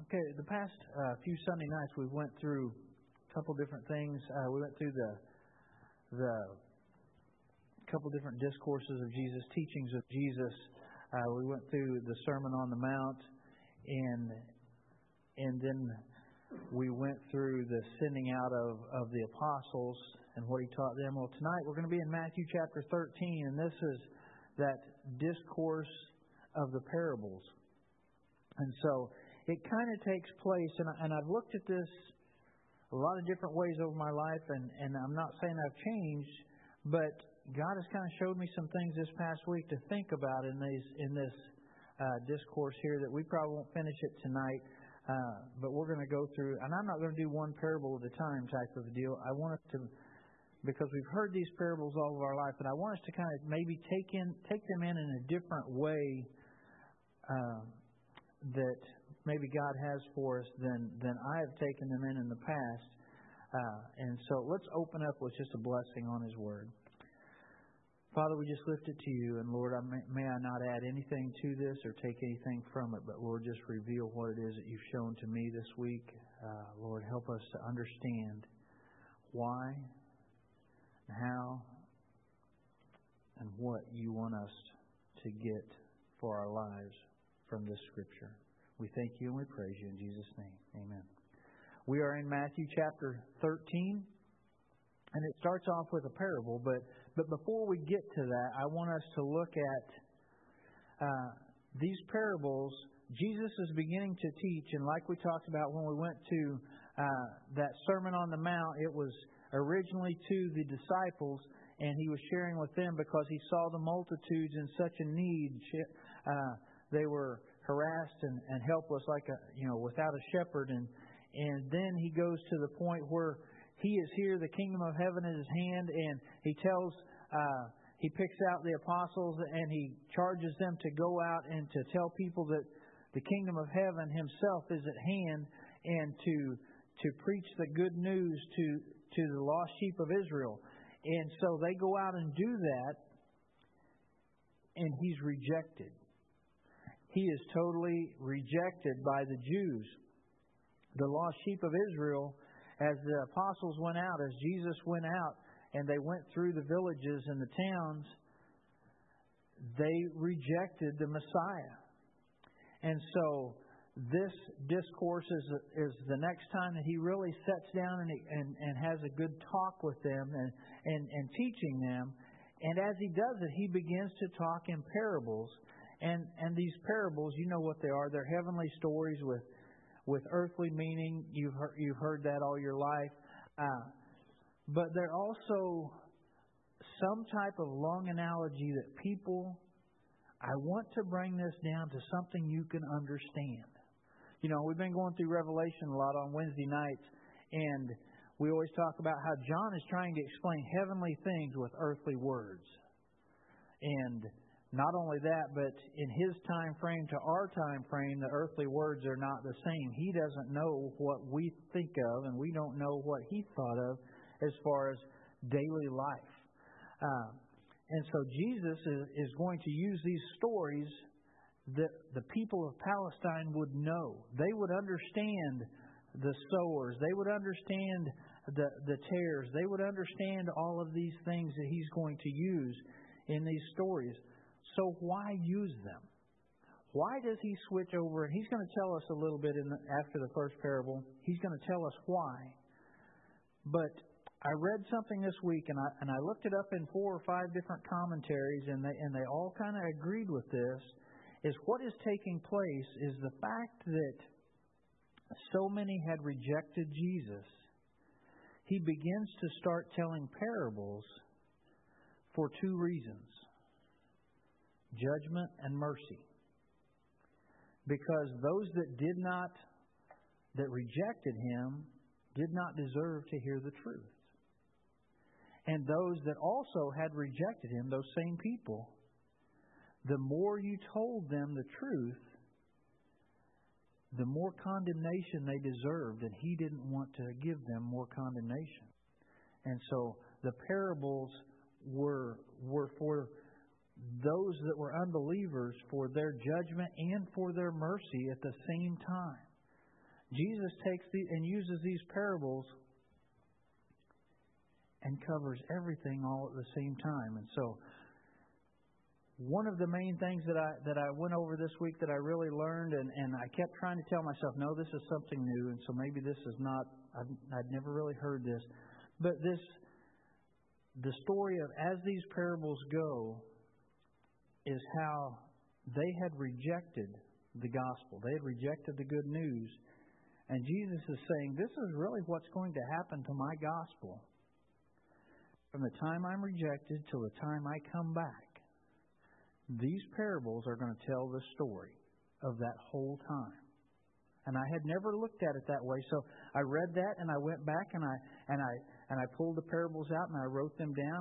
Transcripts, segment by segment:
Okay, the past few Sunday nights we went through a couple different things. We went through the couple different discourses of Jesus, teachings of Jesus. We went through the Sermon on the Mount, and then we went through the sending out of the apostles and what he taught them. Well, tonight we're going to be in Matthew chapter 13, and this is that discourse of the parables. And so it kind of takes place, and I've looked at this a lot of different ways over my life, and I'm not saying I've changed, but God has kind of showed me some things this past week to think about in this discourse here that we probably won't finish it tonight, but we're going to go through, and I'm not going to do one parable at a time type of a deal. I want us to, because we've heard these parables all of our life, and I want us to kind of maybe take them in a different way that maybe God has for us than I have taken them in the past. And so let's open up with just a blessing on His Word. Father, we just lift it to you, and Lord, may I not add anything to this or take anything from it, but Lord, just reveal what it is that you've shown to me this week. Lord, help us to understand why, how, and what you want us to get for our lives from this Scripture. We thank you and we praise you in Jesus' name. Amen. We are in Matthew chapter 13, and it starts off with a parable, but before we get to that, I want us to look at these parables. Jesus is beginning to teach, and like we talked about when we went to that Sermon on the Mount, it was originally to the disciples, and He was sharing with them because He saw the multitudes in such a need. They were harassed and helpless, without a shepherd, and then He goes to the point where He is here, the kingdom of heaven in His hand, and He picks out the apostles and He charges them to go out and to tell people that the kingdom of heaven Himself is at hand, and to preach the good news to the lost sheep of Israel. And so they go out and do that, and He's rejected. He is totally rejected by the Jews. The lost sheep of Israel, as the apostles went out, as Jesus went out, and they went through the villages and the towns, they rejected the Messiah. And so this discourse is the next time that He really sets down and has a good talk with them and teaching them. And as He does it, He begins to talk in parables. And these parables, you know what they are. They're heavenly stories with earthly meaning. You've heard that all your life. But they're also some type of long analogy that people, I want to bring this down to something you can understand. You know, we've been going through Revelation a lot on Wednesday nights, and we always talk about how John is trying to explain heavenly things with earthly words. And not only that, but in his time frame to our time frame, the earthly words are not the same. He doesn't know what we think of, and we don't know what he thought of as far as daily life. And so Jesus is going to use these stories that the people of Palestine would know. They would understand the sowers. They would understand the tares. They would understand all of these things that He's going to use in these stories. So why use them? Why does He switch over? And He's going to tell us a little bit after the first parable. He's going to tell us why. But I read something this week, and I looked it up in 4 or 5 different commentaries, and they all kind of agreed with this. Is what is taking place is the fact that so many had rejected Jesus. He begins to start telling parables for 2 reasons: judgment and mercy. Because those that rejected Him did not deserve to hear the truth. And those that also had rejected Him, those same people, the more you told them the truth, the more condemnation they deserved, and He didn't want to give them more condemnation. And so the parables were for those that were unbelievers, for their judgment and for their mercy at the same time. Jesus takes and uses these parables and covers everything all at the same time. And so, one of the main things that I went over this week that I really learned, and I kept trying to tell myself, no, this is something new, and so maybe this is not, I'd never really heard this. But the story of as these parables go is how they had rejected the gospel. They had rejected the good news. And Jesus is saying, this is really what's going to happen to my gospel. From the time I'm rejected till the time I come back, these parables are going to tell the story of that whole time. And I had never looked at it that way. So I read that and I went back and I pulled the parables out and I wrote them down,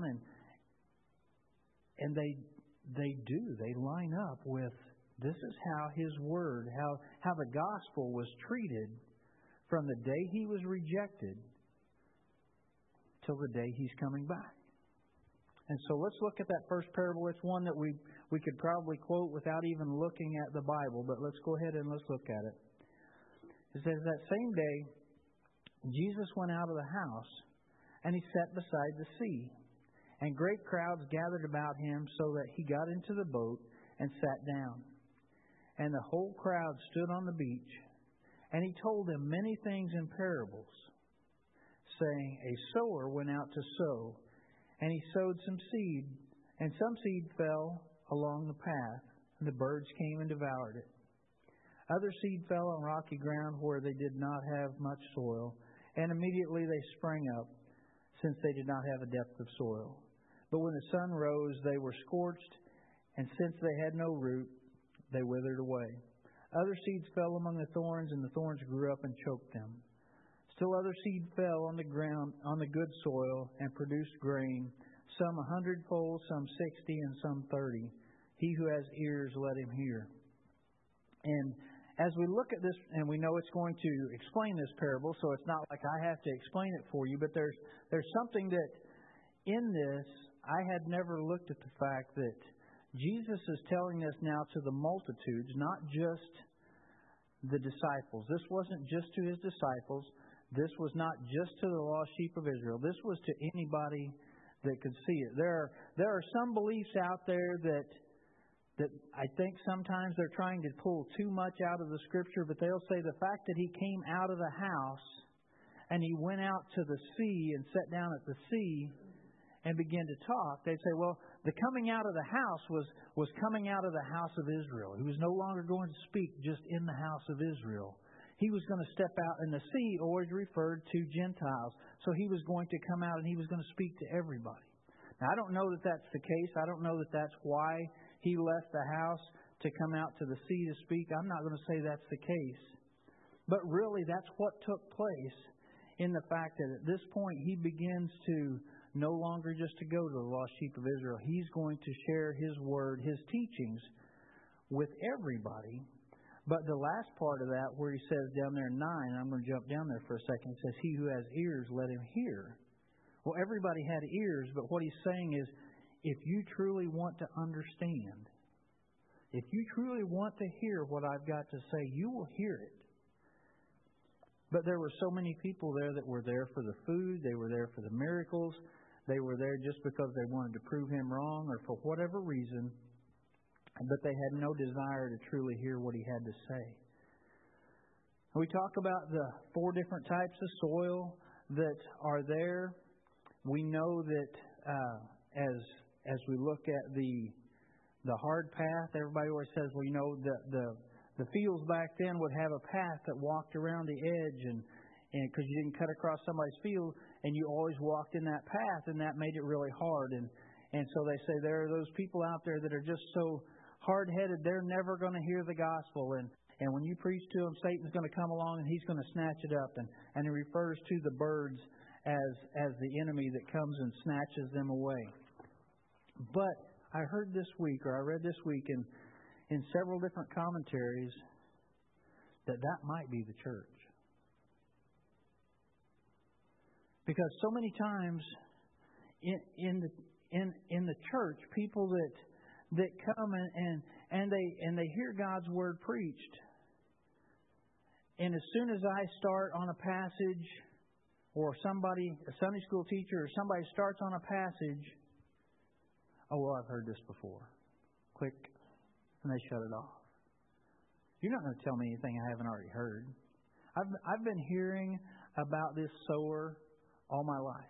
and they line up with this is how His Word, how the gospel was treated from the day He was rejected till the day He's coming back. And so let's look at that first parable. It's one that we could probably quote without even looking at the Bible, but let's go ahead and let's look at it. It says, that same day, Jesus went out of the house, and He sat beside the sea. And great crowds gathered about Him, so that He got into the boat and sat down. And the whole crowd stood on the beach, and He told them many things in parables, saying, a sower went out to sow, and he sowed some seed, and some seed fell along the path, and the birds came and devoured it. Other seed fell on rocky ground where they did not have much soil, and immediately they sprang up, since they did not have a depth of soil. But when the sun rose, they were scorched, and since they had no root, they withered away. Other seeds fell among the thorns, and the thorns grew up and choked them. Still other seed fell on the ground, on the good soil, and produced grain, some 100-fold, some 60, and some 30. He who has ears, let him hear. And as we look at this, and we know it's going to explain this parable, so it's not like I have to explain it for you, but there's something that in this, I had never looked at the fact that Jesus is telling us now to the multitudes, not just the disciples. This wasn't just to His disciples. This was not just to the lost sheep of Israel. This was to anybody that could see it. There are some beliefs out there that I think sometimes they're trying to pull too much out of the Scripture, but they'll say the fact that He came out of the house and He went out to the sea and sat down at the sea and began to talk, they'd say, well, the coming out of the house was coming out of the house of Israel. He was no longer going to speak just in the house of Israel. He was going to step out, and the sea always referred to Gentiles. So He was going to come out and He was going to speak to everybody. Now, I don't know that that's the case. I don't know that that's why He left the house to come out to the sea to speak. I'm not going to say that's the case. But really, that's what took place in the fact that at this point He begins to no longer just to go to the lost sheep of Israel. He's going to share His Word, His teachings with everybody. But the last part of that, where He says down there in 9, I'm going to jump down there for a second, it says, he who has ears, let him hear. Well, everybody had ears, but what He's saying is, if you truly want to understand, if you truly want to hear what I've got to say, you will hear it. But there were so many people there that were there for the food, they were there for the miracles, they were there just because they wanted to prove Him wrong or for whatever reason, but they had no desire to truly hear what He had to say. We talk about the 4 different types of soil that are there. We know that as we look at the hard path, everybody always says, well, you know, the fields back then would have a path that walked around the edge, and because you didn't cut across somebody's field, and you always walked in that path, and that made it really hard. And so they say there are those people out there that are just so hard-headed, they're never going to hear the gospel. And when you preach to them, Satan's going to come along and he's going to snatch it up. And he refers to the birds as the enemy that comes and snatches them away. But I heard this week, or I read this week in several different commentaries, that might be the church. Because so many times in the church, people that come and they hear God's Word preached, And as soon as I start on a passage, or somebody, a Sunday school teacher, or somebody starts on a passage, oh, well, I've heard this before. Click. And they shut it off. You're not going to tell me anything I haven't already heard. I've been hearing about this sower all my life.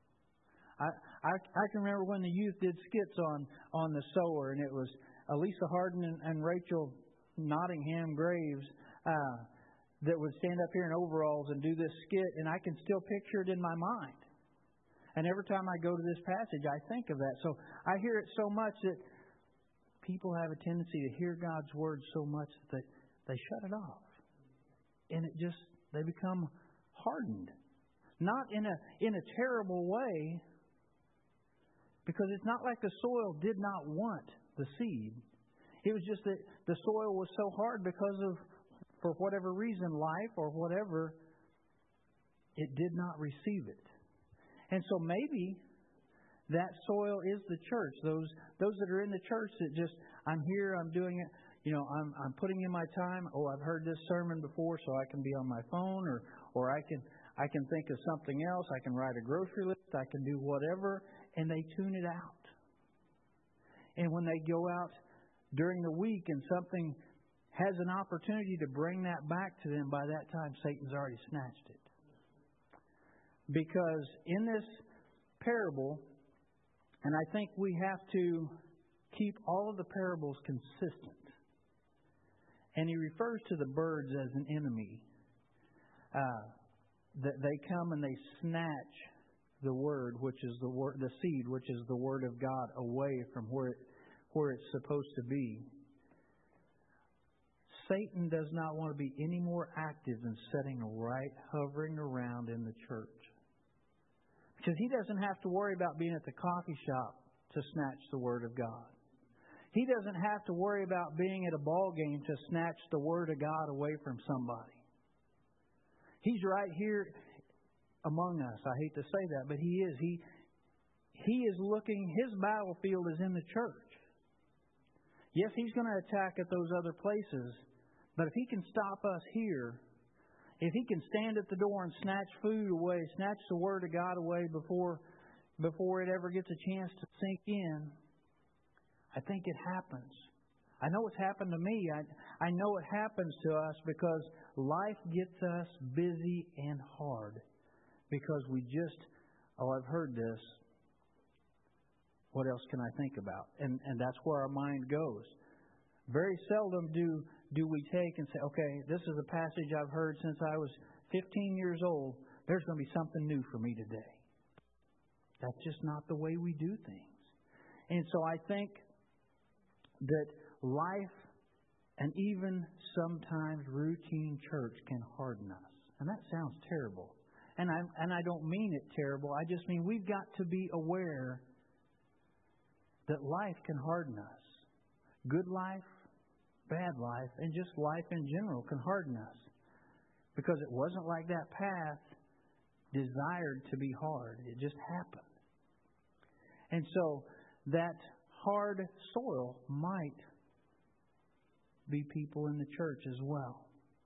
I can remember when the youth did skits on the sower, and it was Elisa Harden and Rachel Nottingham Graves that would stand up here in overalls and do this skit, and I can still picture it in my mind. And every time I go to this passage, I think of that. So I hear it so much that people have a tendency to hear God's Word so much that they shut it off. And they become hardened. Not in a terrible way, because it's not like the soil did not want the seed. It was just that the soil was so hard because of, for whatever reason, life or whatever, it did not receive it. And so maybe that soil is the church. Those that are in the church that just, I'm here, I'm doing it, I'm putting in my time. Oh, I've heard this sermon before, so I can be on my phone, or I can think of something else. I can write a grocery list. I can do whatever, and they tune it out. And when they go out during the week and something has an opportunity to bring that back to them, by that time Satan's already snatched it. Because in this parable, and I think we have to keep all of the parables consistent. And he refers to the birds as an enemy. That they come and they snatch the word, which is the seed, which is the word of God, away from where it's supposed to be. Satan does not want to be any more active than sitting right, hovering around in the church. Because he doesn't have to worry about being at the coffee shop to snatch the Word of God. He doesn't have to worry about being at a ball game to snatch the Word of God away from somebody. He's right here among us. I hate to say that, but He is. He is looking, His battlefield is in the church. Yes, He's going to attack at those other places, but if He can stop us here, if He can stand at the door and snatch food away, snatch the Word of God away before it ever gets a chance to sink in, I think it happens. I know it's happened to me. I know it happens to us because life gets us busy and hard. Because we just, I've heard this. What else can I think about? And that's where our mind goes. Very seldom do we take and say, okay, this is a passage I've heard since I was 15 years old. There's going to be something new for me today. That's just not the way we do things. And so I think that life and even sometimes routine church can harden us. And that sounds terrible. And I don't mean it terrible. I just mean we've got to be aware that life can harden us. Good life, bad life, and just life in general can harden us. Because it wasn't like that path desired to be hard. It just happened. And so that hard soil might be people in the church as well.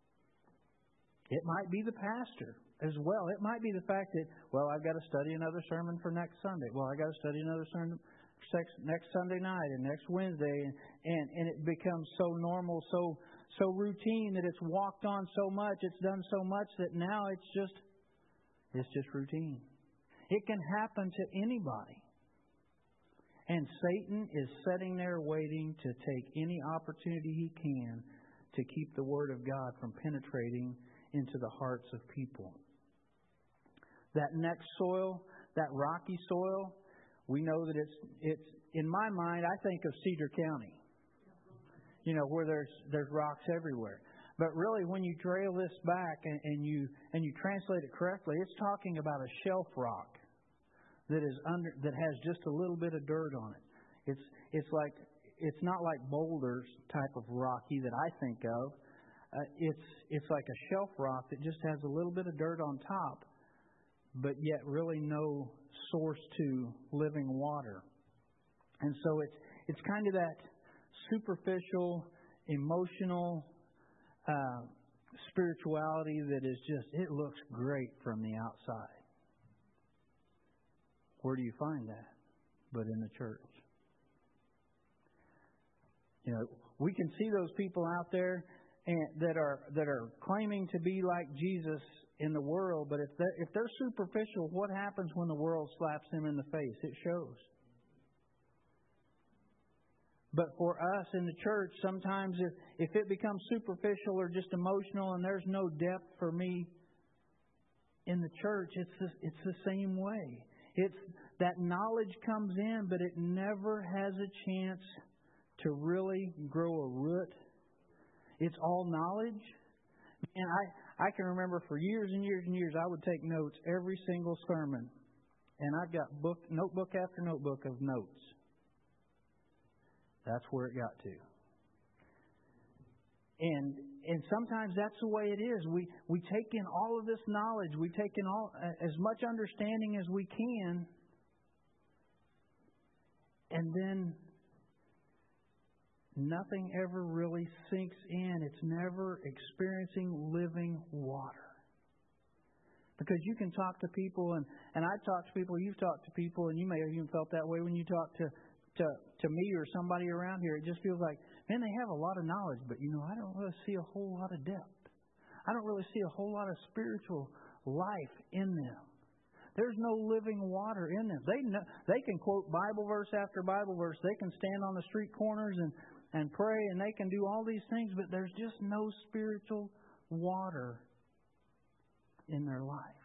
It might be the pastor as well. It might be the fact that, I've got to study another sermon for next Sunday. I got to study another sermon next Sunday night and next Wednesday. And it becomes so normal, so routine that it's walked on so much, it's done so much that now it's just routine. It can happen to anybody. And Satan is sitting there waiting to take any opportunity he can to keep the Word of God from penetrating into the hearts of people. That next soil, that rocky soil, we know that it's in my mind, I think of Cedar County. Where there's rocks everywhere. But really, when you trail this back and you translate it correctly, it's talking about a shelf rock that has just a little bit of dirt on it. It's not like boulders type of rocky that I think of. It's like a shelf rock that just has a little bit of dirt on top, but yet really no source to living water. And so it's kind of that superficial, emotional, spirituality that is just, it looks great from the outside. Where do you find that? But in the church. You know, we can see those people out there that are claiming to be like Jesus in the world, but if they're superficial, what happens when the world slaps them in the face? It shows. But for us in the church, sometimes if it becomes superficial or just emotional and there's no depth for me in the church, it's the same way. It's that knowledge comes in, but it never has a chance to really grow a root. It's all knowledge. And I can remember for years and years and years, I would take notes every single sermon. And I've got notebook after notebook of notes. That's where it got to. And sometimes that's the way it is. We take in all of this knowledge. We take in as much understanding as we can. And then nothing ever really sinks in. It's never experiencing living water. Because you can talk to people, and I've talked to people, you've talked to people, and you may have even felt that way when you talk to me or somebody around here. It just feels like, man, they have a lot of knowledge, but I don't really see a whole lot of depth. I don't really see a whole lot of spiritual life in them. There's no living water in them. They can quote Bible verse after Bible verse. They can stand on the street corners and pray, and they can do all these things, but there's just no spiritual water in their life.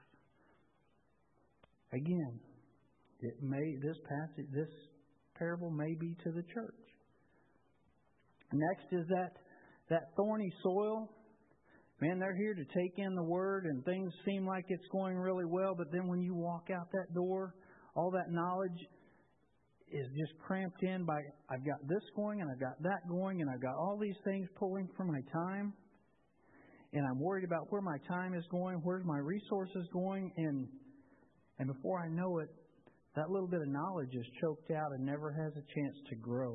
Again, this parable may be to the church. Next is that thorny soil. Man, they're here to take in the Word, and things seem like it's going really well, but then when you walk out that door, all that knowledge is just cramped in by, I've got this going, and I've got that going, and I've got all these things pulling for my time, and I'm worried about where my time is going, where's my resources going, and before I know it, that little bit of knowledge is choked out and never has a chance to grow.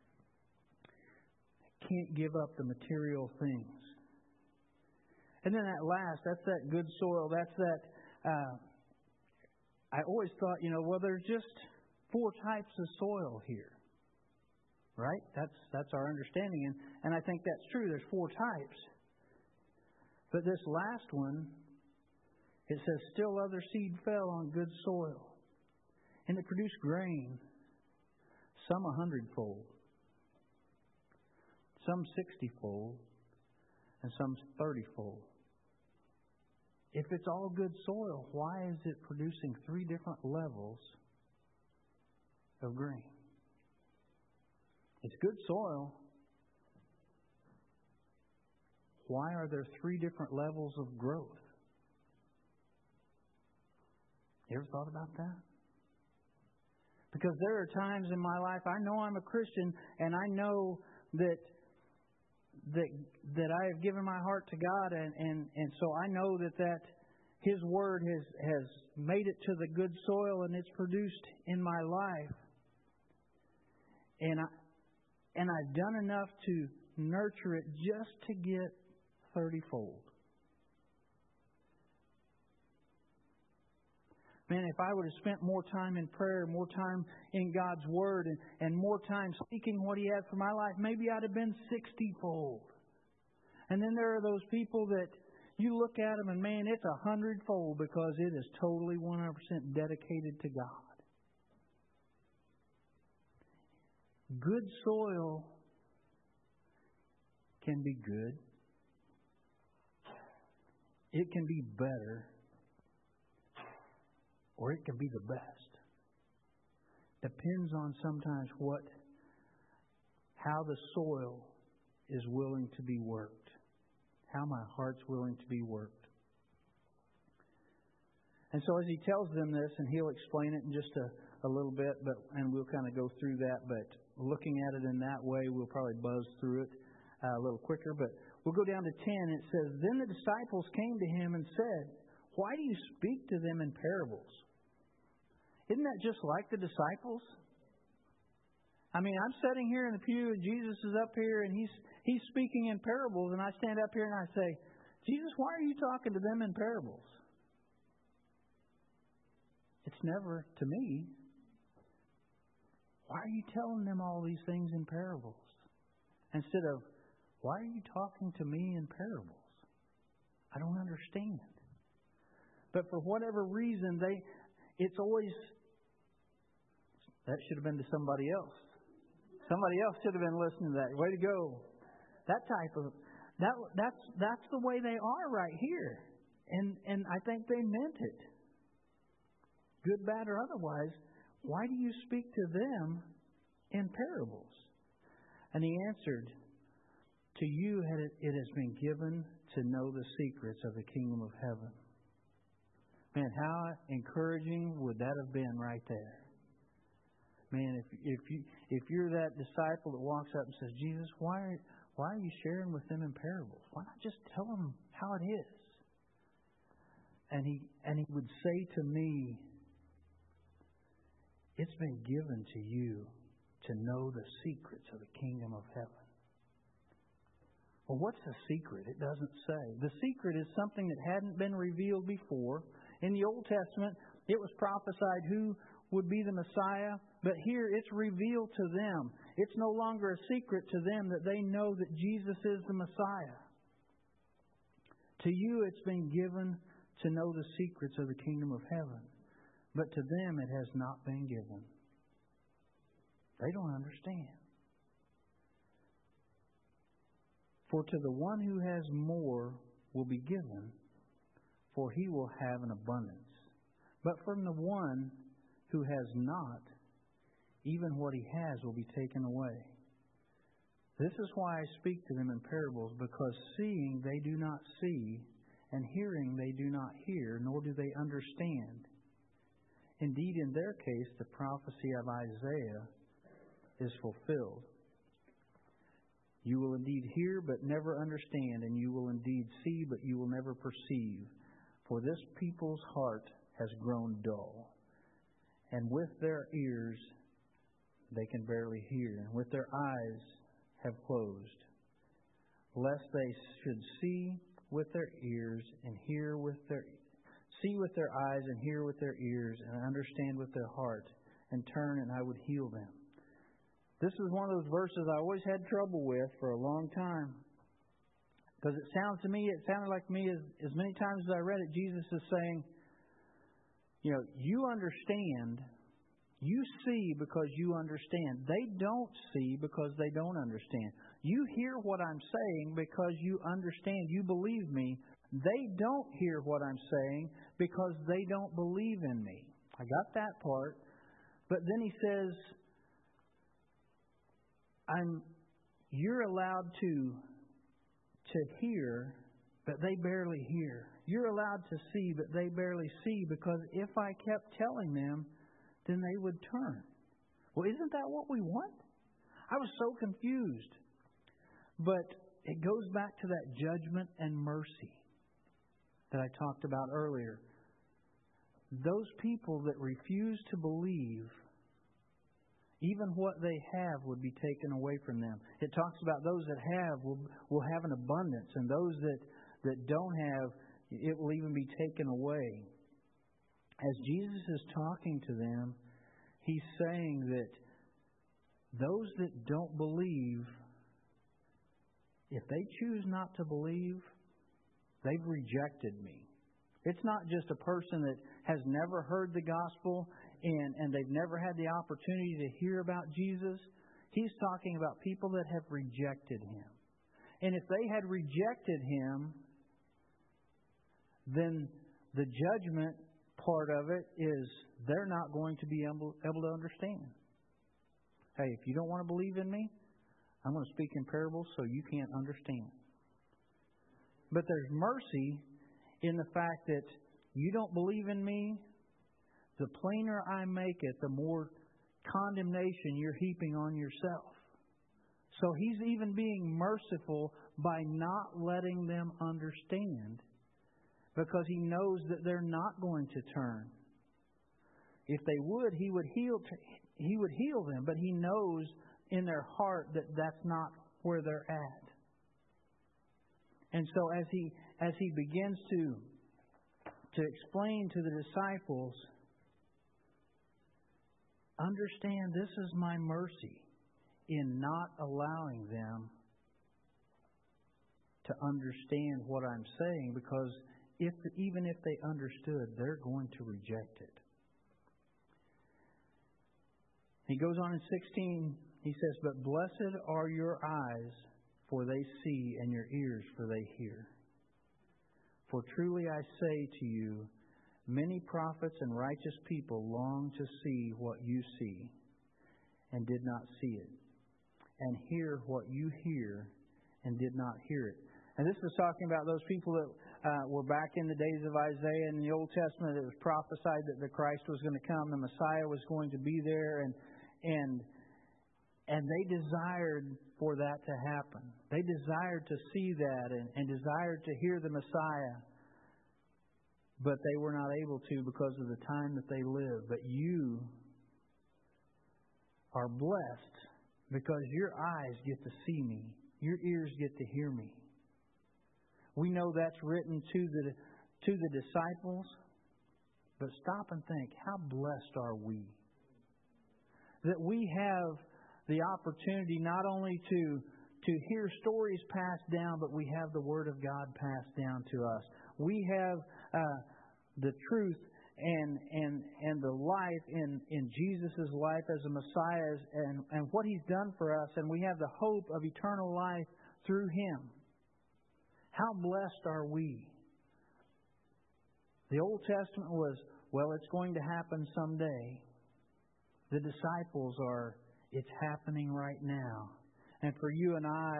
Can't give up the material things. And then that's that good soil. That's that. I always thought, there's just 4 types of soil here. Right? That's our understanding. And I think that's true. There's 4 types. But this last one, it says, still other seed fell on good soil. And it produced grain, some 100-fold, some 60-fold, and some 30-fold. If it's all good soil, why is it producing 3 different levels of grain? It's good soil. Why are there 3 different levels of growth? You ever thought about that? Because there are times in my life, I know I'm a Christian, and I know that I have given my heart to God, and so I know that His Word has made it to the good soil, and it's produced in my life. And I've done enough to nurture it just to get 30-fold. Man, if I would have spent more time in prayer, more time in God's Word, and more time seeking what He had for my life, maybe I'd have been 60-fold. And then there are those people that you look at them and, man, it's 100-fold because it is totally 100% dedicated to God. Good soil can be good. It can be better. Or it can be the best. Depends on sometimes how the soil is willing to be worked. How my heart's willing to be worked. And so as he tells them this, and he'll explain it in just a little bit, and we'll kind of go through that, but looking at it in that way, we'll probably buzz through it a little quicker. But we'll go down to 10. It says, Then the disciples came to him and said, Why do you speak to them in parables? Isn't that just like the disciples? I mean, I'm sitting here in the pew and Jesus is up here and he's speaking in parables, and I stand up here and I say, Jesus, why are you talking to them in parables? It's never to me. Why are you telling them all these things in parables? Instead of, why are you talking to me in parables? I don't understand. But for whatever reason, it's always, that should have been to somebody else. Somebody else should have been listening to that. Way to go. That type of, that's the way they are right here. And I think they meant it. Good, bad, or otherwise, why do you speak to them in parables? And He answered, to you it has been given to know the secrets of the kingdom of heaven. Man, how encouraging would that have been right there? Man, if you're that disciple that walks up and says, Jesus, why are you sharing with them in parables? Why not just tell them how it is? And he would say to me, it's been given to you to know the secrets of the kingdom of heaven. Well, what's the secret? It doesn't say. The secret is something that hadn't been revealed before. In the Old Testament, it was prophesied who would be the Messiah, but here it's revealed to them. It's no longer a secret to them that they know that Jesus is the Messiah. To you it's been given to know the secrets of the kingdom of heaven, but to them it has not been given. They don't understand. For to the one who has more will be given, for he will have an abundance. But from the one who has not, even what he has will be taken away. This is why I speak to them in parables, because seeing they do not see, and hearing they do not hear, nor do they understand. Indeed, in their case, the prophecy of Isaiah is fulfilled. You will indeed hear, but never understand, and you will indeed see, but you will never perceive. For this people's heart has grown dull, and with their ears they can barely hear, and with their eyes have closed, lest they should see with their ears and hear with their see with their eyes and hear with their ears and understand with their heart and turn, and I would heal them. This is one of those verses I always had trouble with for a long time. Because it sounded like to me as many times as I read it, Jesus is saying, you understand, you see because you understand. They don't see because they don't understand. You hear what I'm saying because you understand, you believe me. They don't hear what I'm saying because they don't believe in me. I got that part. But then he says, you're allowed to hear, but they barely hear. You're allowed to see, but they barely see, because if I kept telling them, then they would turn. Well, isn't that what we want? I was so confused. But it goes back to that judgment and mercy that I talked about earlier. Those people that refuse to believe, even what they have would be taken away from them. It talks about those that have will have an abundance, and those that don't have, it will even be taken away. As Jesus is talking to them, He's saying that those that don't believe, if they choose not to believe, they've rejected me. It's not just a person that has never heard the gospel and they've never had the opportunity to hear about Jesus. He's talking about people that have rejected Him. And if they had rejected Him, then the judgment part of it is they're not going to be able to understand. Hey, if you don't want to believe in me, I'm going to speak in parables so you can't understand. But there's mercy in the fact that you don't believe in me. The plainer I make it, the more condemnation you're heaping on yourself. So He's even being merciful by not letting them understand, because He knows that they're not going to turn. If they would, He would heal them, but He knows in their heart that that's not where they're at. And so as as He begins to explain to the disciples, understand this is my mercy in not allowing them to understand what I'm saying, because even if they understood, they're going to reject it. He goes on in 16, he says, "But blessed are your eyes, for they see, and your ears, for they hear. For truly I say to you, many prophets and righteous people long to see what you see, and did not see it, and hear what you hear, and did not hear it." And this is talking about those people that were back in the days of Isaiah in the Old Testament. It was prophesied that the Christ was going to come, the Messiah was going to be there, and they desired for that to happen. They desired to see that and desired to hear the Messiah, but they were not able to because of the time that they lived. But you are blessed because your eyes get to see me, your ears get to hear me. We know that's written to the disciples, but stop and think, how blessed are we? That we have the opportunity not only to hear stories passed down, but we have the Word of God passed down to us. We have the truth and the life in Jesus' life as a Messiah and what He's done for us, and we have the hope of eternal life through Him. How blessed are we? The Old Testament was, well, it's going to happen someday. The disciples are, it's happening right now. And for you and I,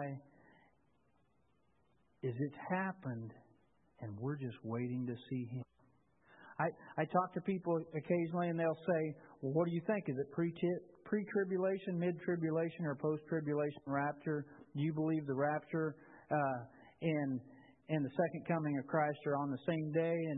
it's happened, and we're just waiting to see Him. I talk to people occasionally, and they'll say, well, what do you think? Is it pre-tribulation, mid-tribulation, or post-tribulation rapture? Do you believe the rapture and the second coming of Christ are on the same day? And,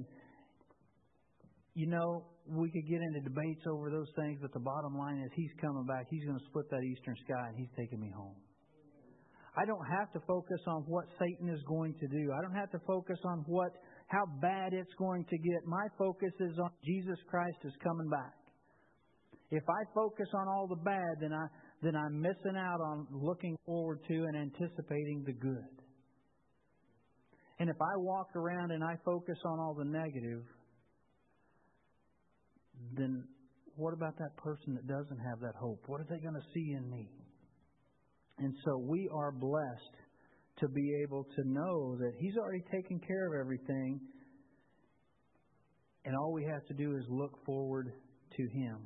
we could get into debates over those things, but the bottom line is He's coming back. He's going to split that eastern sky, and He's taking me home. I don't have to focus on what Satan is going to do. I don't have to focus on how bad it's going to get. My focus is on Jesus Christ is coming back. If I focus on all the bad, then I'm missing out on looking forward to and anticipating the good. And if I walk around and I focus on all the negative, then what about that person that doesn't have that hope? What are they going to see in me? And so we are blessed to be able to know that He's already taken care of everything, and all we have to do is look forward to Him.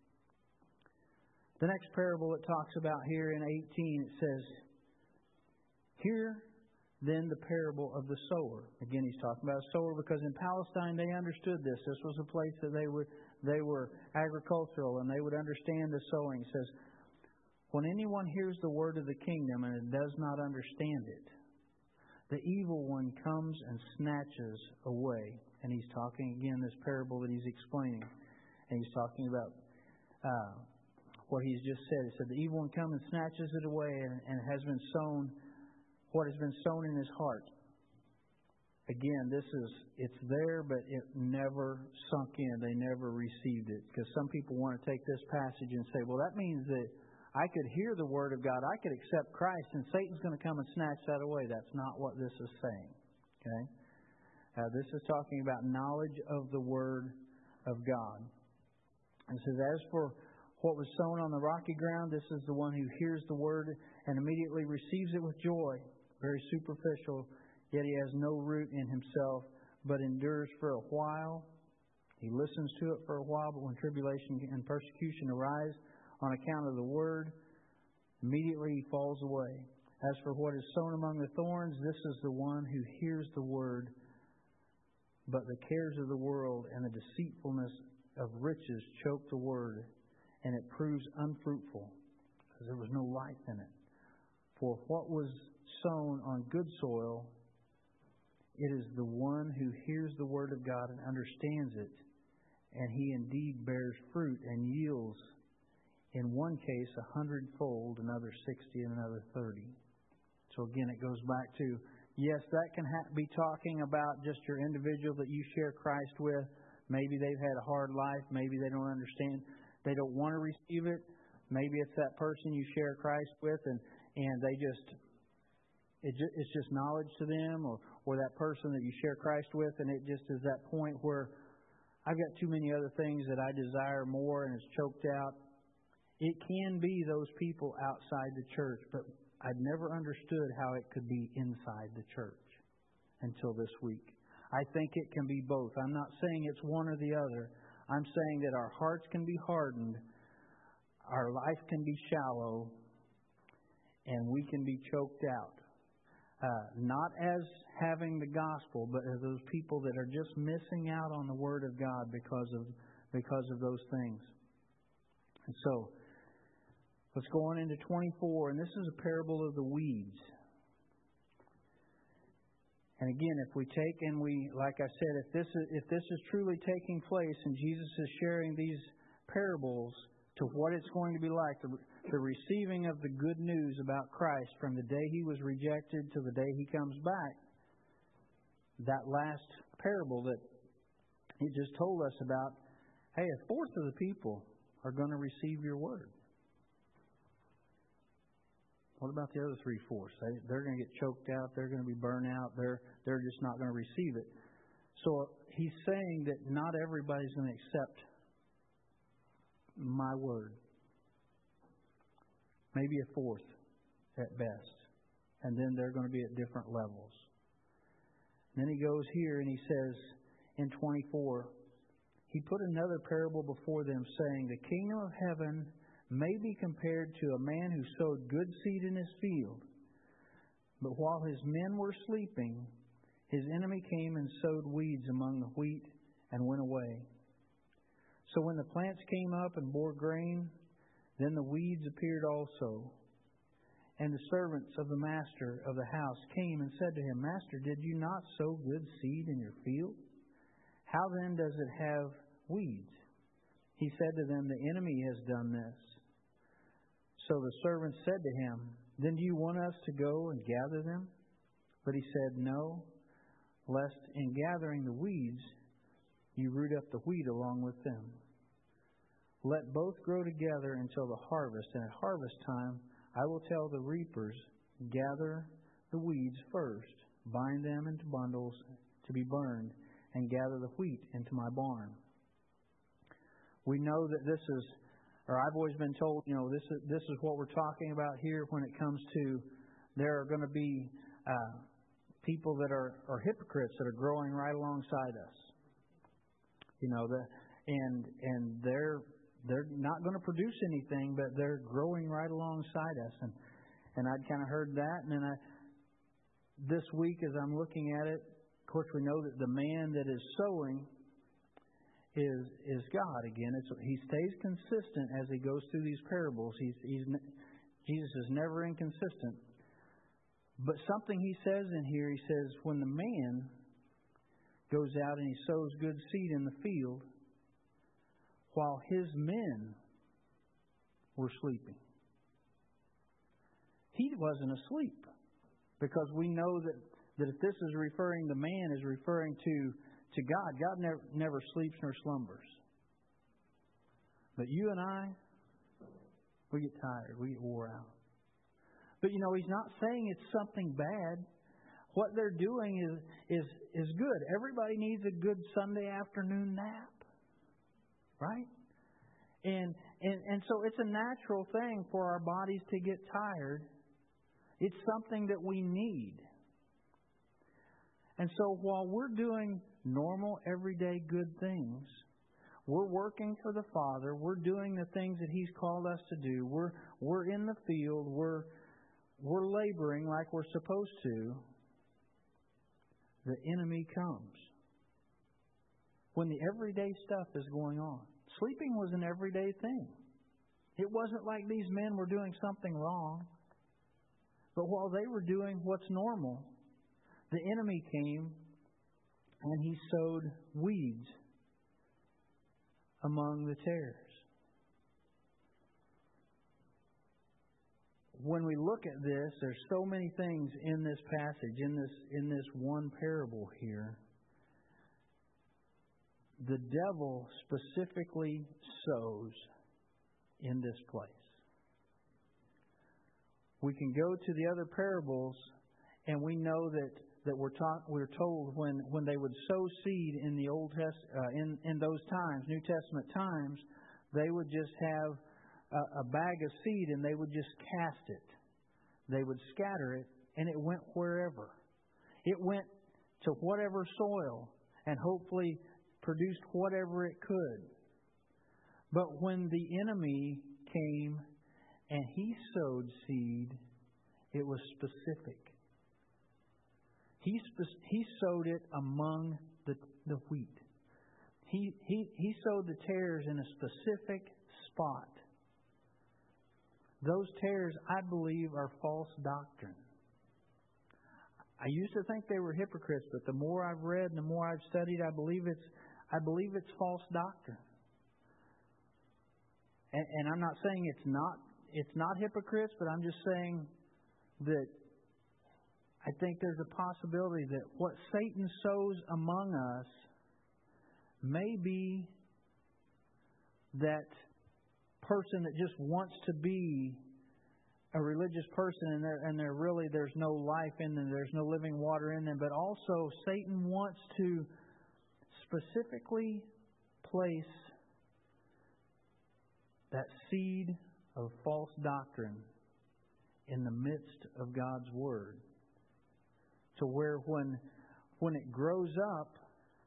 The next parable it talks about here in 18, it says, "Hear then the parable of the sower." Again, he's talking about a sower because in Palestine they understood this. This was a place that they were agricultural and they would understand the sowing. It says, "When anyone hears the word of the kingdom and does not understand it, the evil one comes and snatches away." And he's talking again this parable that he's explaining, and he's talking about what he's just said. He said, "The evil one comes and snatches it away, and it has been sown." What has been sown in his heart. Again, it's there, but it never sunk in. They never received it. Because some people want to take this passage and say, well, that means that I could hear the Word of God. I could accept Christ, and Satan's going to come and snatch that away. That's not what this is saying. Okay? This is talking about knowledge of the Word of God. It says, "As for what was sown on the rocky ground, this is the one who hears the Word and immediately receives it with joy. Very superficial, yet he has no root in himself, but endures for a while. He listens to it for a while, but when tribulation and persecution arise on account of the Word, immediately he falls away. As for what is sown among the thorns, this is the one who hears the Word, but the cares of the world and the deceitfulness of riches choke the Word, and it proves unfruitful, because there was no life in it. For what was sown on good soil, it is the one who hears the Word of God and understands it, and he indeed bears fruit and yields, in one case 100-fold, another 60, and another 30. So again, it goes back to Yes, that can be talking about just your individual that you share Christ with. Maybe they've had a hard life. Maybe they don't understand. They don't want to receive it. Maybe it's that person you share Christ with, and they it's just knowledge to them, or that person that you share Christ with, and it just is that point where I've got too many other things that I desire more, and it's choked out. It can be those people outside the church, but I'd never understood how it could be inside the church until this week. I think it can be both. I'm not saying it's one or the other. I'm saying that our hearts can be hardened, our life can be shallow, and we can be choked out. Not as having the gospel, but as those people that are just missing out on the Word of God because of those things. And so, let's go on into 24, and this is a parable of the weeds. And again, if we take and we, like I said, if this is truly taking place, and Jesus is sharing these parables to what it's going to be like, the receiving of the good news about Christ from the day He was rejected to the day He comes back, that last parable that He just told us about, hey, a fourth of the people are going to receive your word. What about the other 3/4? They're going to get choked out. They're going to be burned out. They're just not going to receive it. So He's saying that not everybody's going to accept my word. Maybe a fourth at best. And then they're going to be at different levels. And then He goes here and He says in 24, He put another parable before them, saying, the kingdom of heaven may be compared to a man who sowed good seed in his field. But while his men were sleeping, his enemy came and sowed weeds among the wheat and went away. So when the plants came up and bore grain, then the weeds appeared also. And the servants of the master of the house came and said to him, Master, did you not sow good seed in your field? How then does it have weeds? He said to them, the enemy has done this. So the servants said to him, then do you want us to go and gather them? But he said, no, lest in gathering the weeds, you root up the wheat along with them. Let both grow together until the harvest, and at harvest time I will tell the reapers, gather the weeds first, bind them into bundles to be burned, and gather the wheat into my barn. We know that this is, or I've always been told, this is what we're talking about here when it comes to there are going to be people that are hypocrites that are growing right alongside us. And they're not going to produce anything, but they're growing right alongside us. And I'd kind of heard that, and then this week as I'm looking at it, of course we know that the man that is sowing is God again. He stays consistent as He goes through these parables. Jesus is never inconsistent. But something He says in here, He says, when the man goes out and he sows good seed in the field, while his men were sleeping. He wasn't asleep. Because we know that if this is referring, the man is referring to God. God never sleeps nor slumbers. But you and I, we get tired. We get wore out. But He's not saying it's something bad. What they're doing is good. Everybody needs a good Sunday afternoon nap. Right? And so it's a natural thing for our bodies to get tired. It's something that we need. And so while we're doing normal, everyday good things, we're working for the Father, we're doing the things that He's called us to do, we're in the field, we're laboring like we're supposed to, the enemy comes. When the everyday stuff is going on. Sleeping was an everyday thing. It wasn't like these men were doing something wrong. But while they were doing what's normal, the enemy came and he sowed weeds among the tares. when we look at this, there's so many things in this passage, in this one parable here. The devil specifically sows in this place. We can go to the other parables, and we know that we're told when they would sow seed in the Old in those times, New Testament times, they would just have a bag of seed and they would just cast it. They would scatter it, and it went wherever. It went to whatever soil and hopefully produced whatever it could. But when the enemy came and he sowed seed, it was specific. He sowed it among the wheat. He sowed the tares in a specific spot. Those tares, I believe, are false doctrine. I used to think they were hypocrites, but the more I've read and the more I've studied, I believe it's false doctrine. And I'm not saying it's not hypocrites, but I'm just saying that I think there's a possibility that what Satan sows among us may be that person that just wants to be a religious person and there's no life in them, there's no living water in them, but also Satan wants to specifically place that seed of false doctrine in the midst of God's Word, to where when it grows up,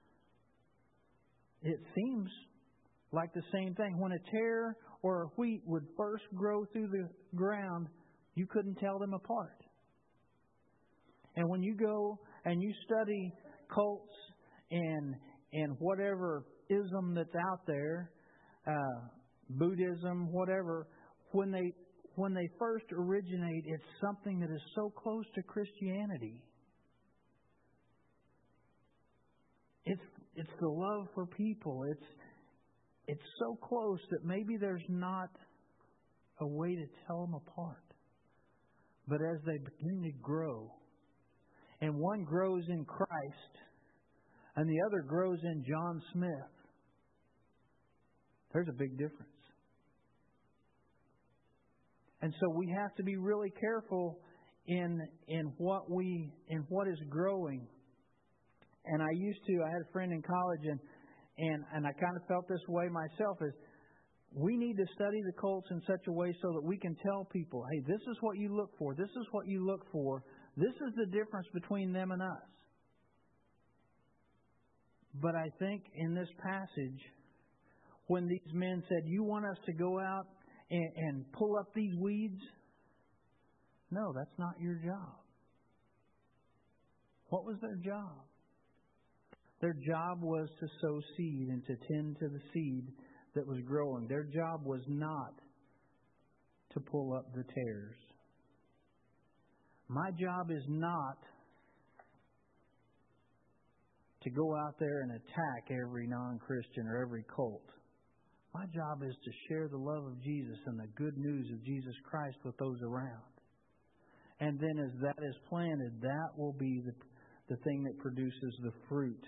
it seems like the same thing. When a tare or a wheat would first grow through the ground, you couldn't tell them apart. And when you go and you study cults and whatever ism that's out there, Buddhism, whatever, when they first originate, it's something that is so close to Christianity. It's the love for people. It's so close that maybe there's not a way to tell them apart. But as they begin to grow, and one grows in Christ, and the other grows in John Smith, there's a big difference. And so we have to be really careful in what is growing. And I had a friend in college, and I kind of felt this way myself, is we need to study the cults in such a way so that we can tell people, hey, this is what you look for. This is what you look for. This is the difference between them and us. But I think in this passage, when these men said, you want us to go out and pull up these weeds? No, that's not your job. What was their job? Their job was to sow seed and to tend to the seed that was growing. Their job was not to pull up the tares. My job is not to go out there and attack every non-Christian or every cult. My job is to share the love of Jesus and the good news of Jesus Christ with those around. And then as that is planted, that will be the thing that produces the fruit.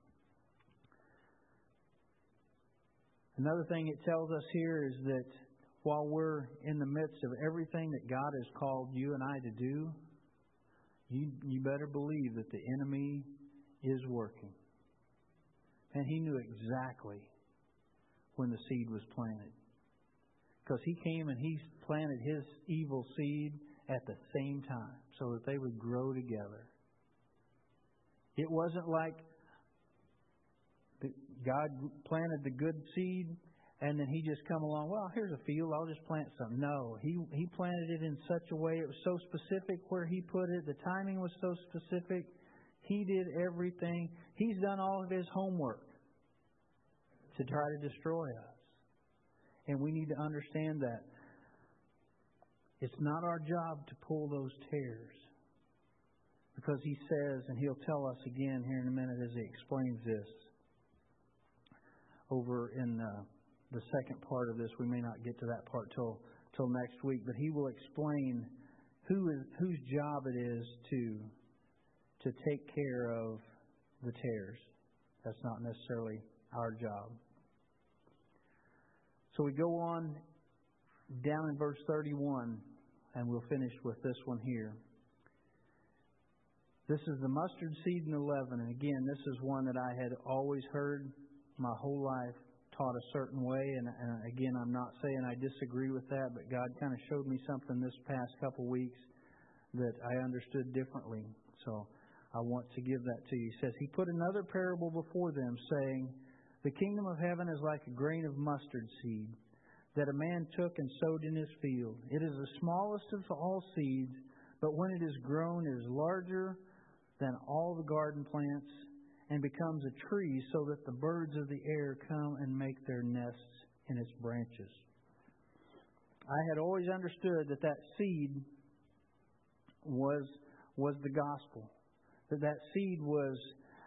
Another thing it tells us here is that while we're in the midst of everything that God has called you and I to do, you better believe that the enemy is working. And he knew exactly when the seed was planted. Because he came and he planted his evil seed at the same time so that they would grow together. It wasn't like God planted the good seed and then he just come along, well, here's a field, I'll just plant some. No, he planted it in such a way, it was so specific where he put it, the timing was so specific. He did everything. He's done all of his homework to try to destroy us. And we need to understand that it's not our job to pull those tares. Because he says, and he'll tell us again here in a minute as he explains this, over in the second part of this, we may not get to that part till till next week, but he will explain whose job it is to take care of the tares. That's not necessarily our job. So we go on down in verse 31, and we'll finish with this one here. This is the mustard seed and the leaven. And again, this is one that I had always heard my whole life taught a certain way. And again, I'm not saying I disagree with that, but God kind of showed me something this past couple weeks that I understood differently. So I want to give that to you. He says, He put another parable before them, saying, The kingdom of heaven is like a grain of mustard seed that a man took and sowed in his field. It is the smallest of all seeds, but when it is grown, it is larger than all the garden plants and becomes a tree, so that the birds of the air come and make their nests in its branches. I had always understood that seed was the gospel. That seed was,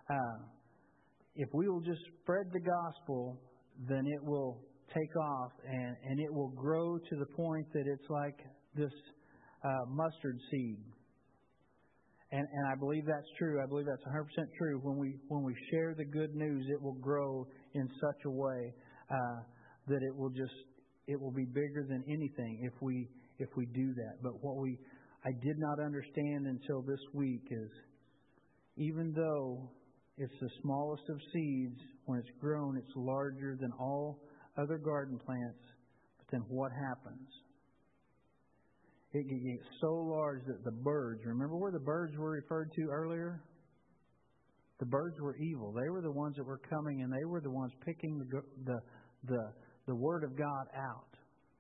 if we will just spread the gospel, then it will take off and it will grow to the point that it's like this mustard seed. And I believe that's true. I believe that's 100% true. When we share the good news, it will grow in such a way that it will be bigger than anything if we do that. But I did not understand until this week is, even though it's the smallest of seeds, when it's grown, it's larger than all other garden plants. But then what happens? It can get so large that the birds, remember where the birds were referred to earlier? The birds were evil. They were the ones that were coming, and they were the ones picking the Word of God out.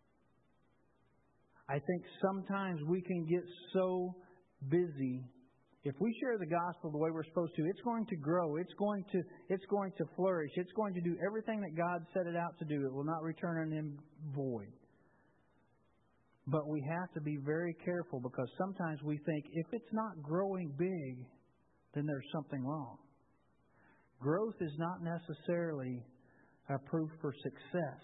I think sometimes we can get so busy. If we share the gospel the way we're supposed to, it's going to grow. It's going to flourish. It's going to do everything that God set it out to do. It will not return on Him void. But we have to be very careful, because sometimes we think if it's not growing big, then there's something wrong. Growth is not necessarily a proof for success.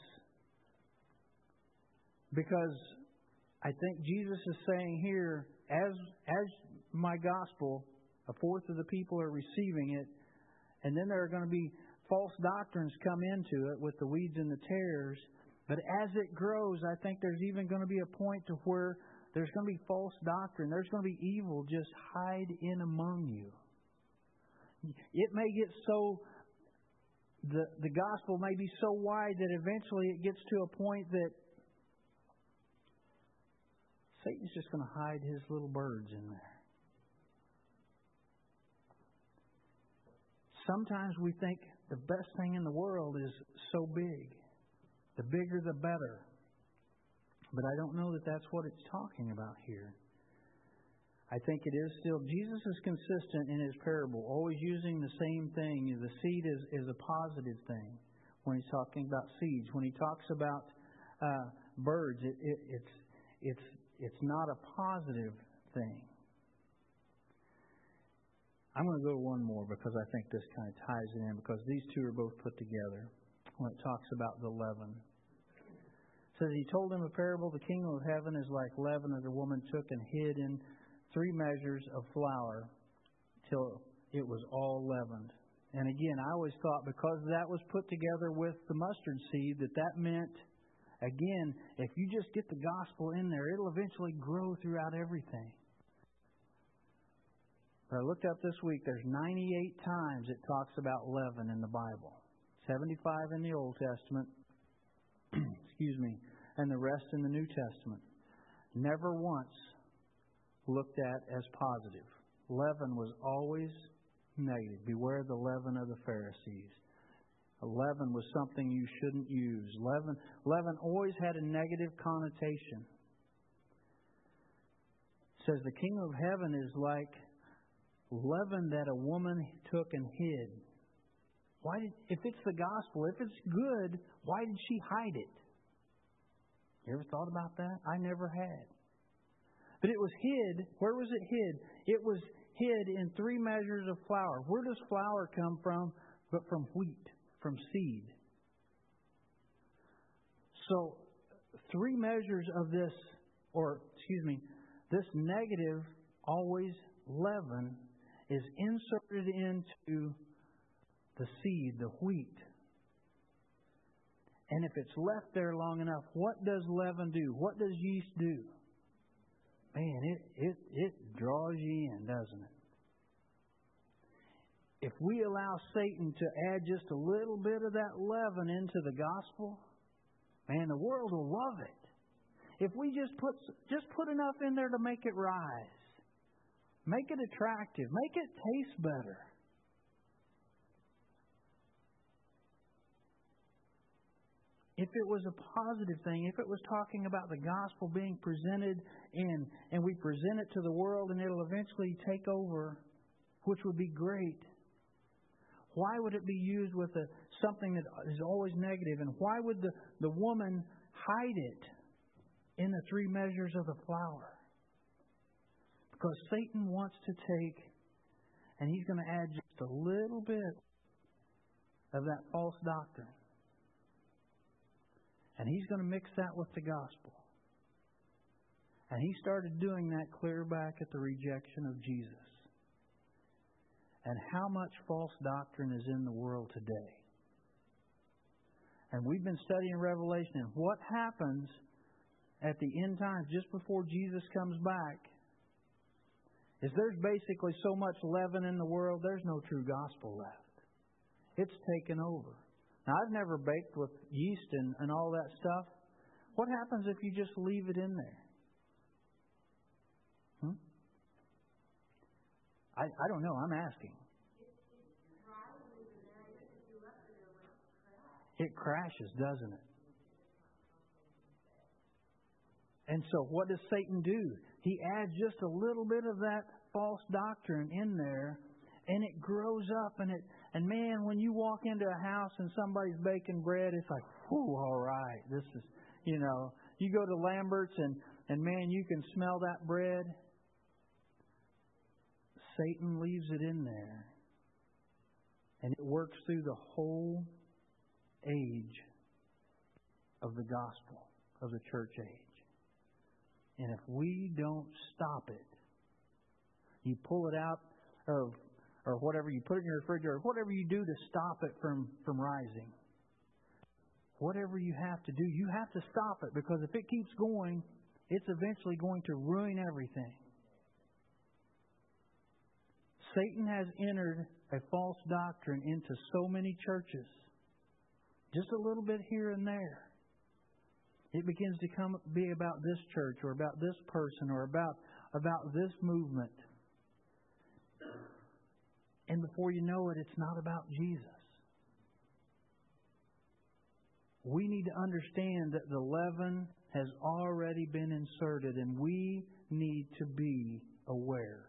Because I think Jesus is saying here, as my gospel, a fourth of the people are receiving it, and then there are going to be false doctrines come into it with the weeds and the tares. But as it grows, I think there's even going to be a point to where there's going to be false doctrine. There's going to be evil just hide in among you. It may get so, the gospel may be so wide that eventually it gets to a point that Satan's just going to hide his little birds in there. Sometimes we think the best thing in the world is so big. The bigger, the better. But I don't know that that's what it's talking about here. I think it is still. Jesus is consistent in His parable, always using the same thing. The seed is a positive thing when He's talking about seeds. When He talks about birds, it's not a positive thing. I'm going to go one more because I think this kind of ties it in, because these two are both put together. When it talks about the leaven. It says, He told him a parable, the kingdom of heaven is like leaven that a woman took and hid in 3 measures of flour till it was all leavened. And again, I always thought because that was put together with the mustard seed, that meant, again, if you just get the gospel in there, it'll eventually grow throughout everything. But I looked up this week, there's 98 times it talks about leaven in the Bible. 75 in the Old Testament, and the rest in the New Testament. Never once looked at as positive. Leaven was always negative. Beware the leaven of the Pharisees. Leaven was something you shouldn't use. Leaven always had a negative connotation. It says the kingdom of heaven is like leaven that a woman took and hid. If it's the gospel, if it's good, why did she hide it? You ever thought about that? I never had. But it was hid. Where was it hid? It was hid in 3 measures of flour. Where does flour come from? But from wheat, from seed. So three measures of this, this negative always leaven is inserted into the seed, the wheat. And if it's left there long enough, what does leaven do? What does yeast do? Man, it draws you in, doesn't it? If we allow Satan to add just a little bit of that leaven into the gospel, man, the world will love it. If we just put enough in there to make it rise, make it attractive, make it taste better. If it was a positive thing, if it was talking about the gospel being presented and we present it to the world and it'll eventually take over, which would be great, why would it be used with something that is always negative? And why would the woman hide it in the three measures of the flour? Because Satan wants to take, and he's going to add just a little bit of that false doctrine. And he's going to mix that with the gospel. And he started doing that clear back at the rejection of Jesus. And how much false doctrine is in the world today? And we've been studying Revelation, and what happens at the end times, just before Jesus comes back, is there's basically so much leaven in the world, there's no true gospel left. It's taken over. Now, I've never baked with yeast and all that stuff. What happens if you just leave it in there? I don't know. I'm asking. It crashes, doesn't it? And so what does Satan do? He adds just a little bit of that false doctrine in there, and it grows up. And man, when you walk into a house and somebody's baking bread, it's like, whew, all right. This is, you go to Lambert's and man, you can smell that bread. Satan leaves it in there. And it works through the whole age of the gospel, of the church age. And if we don't stop it, you pull it out of, or whatever, you put it in your refrigerator, whatever you do to stop it from rising. Whatever you have to do, you have to stop it, because if it keeps going, it's eventually going to ruin everything. Satan has entered a false doctrine into so many churches. Just a little bit here and there. It begins to be about this church or about this person or about this movement. And before you know it, it's not about Jesus. We need to understand that the leaven has already been inserted, and we need to be aware.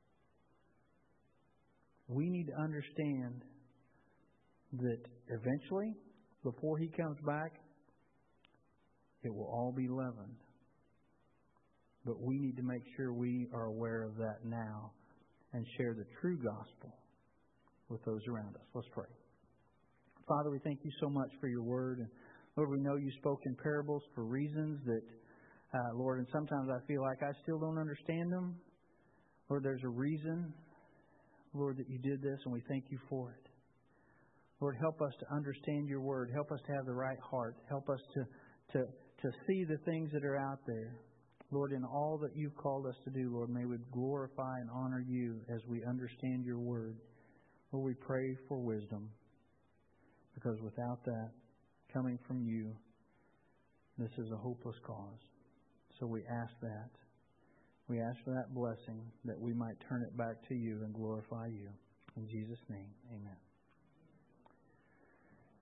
We need to understand that eventually, before He comes back, it will all be leavened. But we need to make sure we are aware of that now and share the true gospel with those around us. Let's pray. Father, we thank You so much for Your word. And Lord, we know You spoke in parables for reasons that, Lord, and sometimes I feel like I still don't understand them. Lord, there's a reason, Lord, that You did this, and we thank You for it. Lord, help us to understand Your word. Help us to have the right heart. Help us to see the things that are out there. Lord, in all that You've called us to do, Lord, may we glorify and honor You as we understand Your word. Lord, we pray for wisdom, because without that, coming from You, this is a hopeless cause. So we ask that. We ask for that blessing, that we might turn it back to You and glorify You. In Jesus' name, amen.